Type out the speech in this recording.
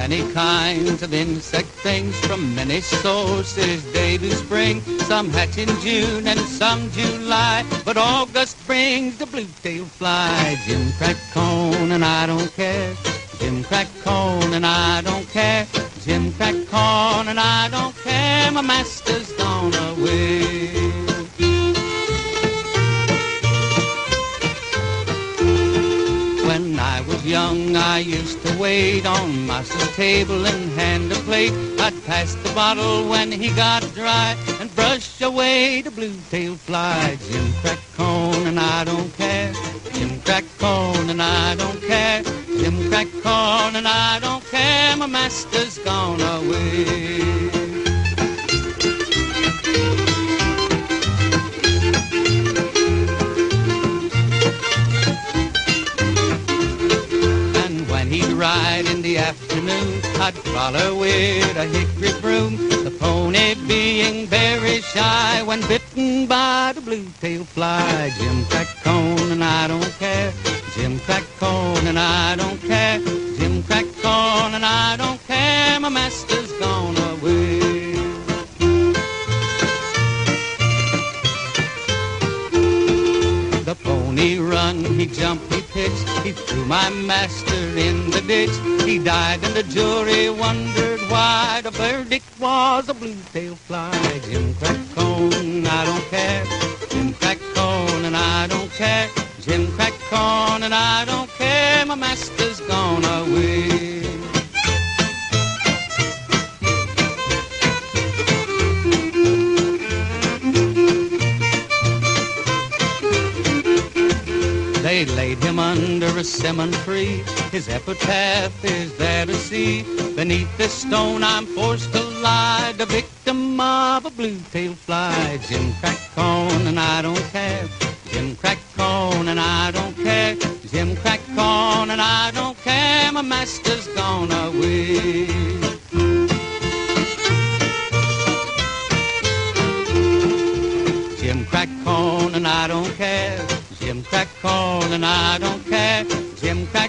many kinds of insect things from many sources day to spring. Some hatch in June and some July, but August brings the blue-tailed fly. Jim cracked corn and I don't care. Jim cracked corn and I don't care. Jim cracked corn and I don't care. My master's gone away. When I was young, I used to wait on master's table and hand a plate. I'd pass the bottle when he got dry and brush away the blue-tailed fly. Jim cracked corn and I don't care. Jim cracked corn and I don't care. Jim cracked corn and I don't care. My master's gone away. He'd ride in the afternoon, I'd follow with a hickory broom, the pony being very shy when bitten by the blue-tailed fly. Jim cracked corn and I don't care. Jim cracked corn and I don't care. Jim cracked corn and I don't care. My master's gone away. The pony run, he jumped, he pitched, he threw my master in the ditch. He died and the jury wondered why. The verdict was a blue-tailed fly. Jim cracked corn, I don't care. Jim cracked corn and I don't care. Jim cracked corn and I don't care. My master's gone away. They laid him under a cinnamon tree. His epitaph is there to see. Beneath this stone I'm forced to lie, the victim of a blue-tailed fly. Jim cracked corn and I don't care. Jim cracked corn and I don't care. Jim cracked corn and I don't care. My master's gone away. Jim cracked corn and I don't care. Jim cracked corn and I don't care. Jim cracked